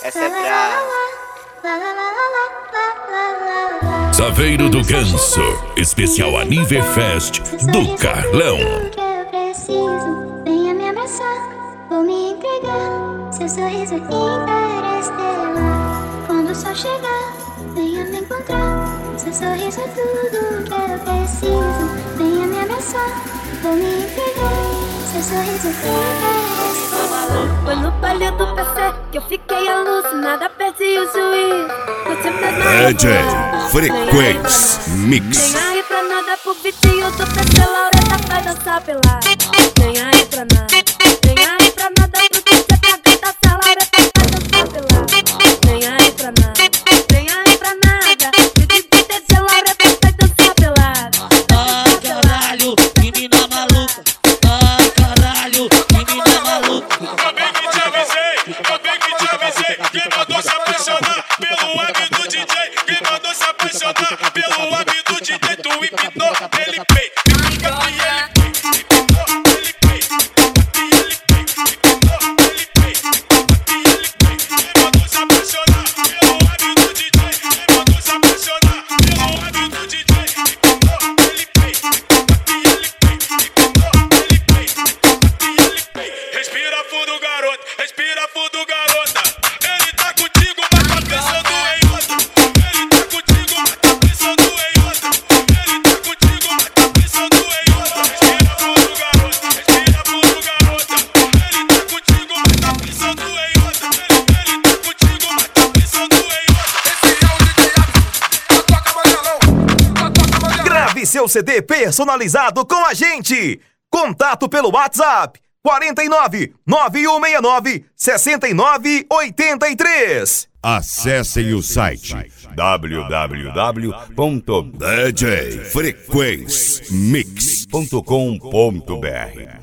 Essa é pra... Saveiro do Ganso, especial Aniverfest do Carlão. Tudo que eu preciso, venha me abraçar, vou me entregar. Seu sorriso interestelar. Quando o sol chegar, venha me encontrar. Seu sorriso é tudo que eu preciso, venha me abraçar, vou me entregar. Seu sorriso interestelar. Foi no palio do PC que eu fiquei alucinada, perdi o juízo. Você mesmo DJ Frequência Mix. nem aí pra nada pro vizinho do PC, Laureta vai dançar pelada. Nem aí pra nada, nem aí pra nada pro DJ que agita essa Laureta vai dançar pelada. Nem aí pra nada, nem aí pra nada pro DJ Laureta vai dançar pelada. Ai caralho, menina maluca. Ai caralho, menina maluca. Acabei que te avisei, quem mandou se apaixonar pelo web do DJ, quem mandou se apaixonar pelo web do DJ, tu empinou, ele pei, fica e ele pei, empinou, ele pei, e ele pei, empinou, ele pei, e ele pei, quem mandou se apaixonar pelo web do DJ, quem mandou se apaixonar pelo web do DJ, empinou, ele pei, e ele pei, empinou, ele pei, e ele pei. Respira fundo, garoto, respira fundo, garota. Ele tá contigo, mas tá pensando em outra. Ele tá contigo, mas tá pensando em outra. Ele tá contigo, mas tá pensando em outra. Respira fundo, garota, respira fundo, garota. Ele tá contigo, mas tá pensando em outra. Ele tá contigo, mas tá pensando em outra. Grave seu CD personalizado com a gente. Contato pelo WhatsApp 49 9169 6983. Acessem o site www.djfrequencemix.com.br.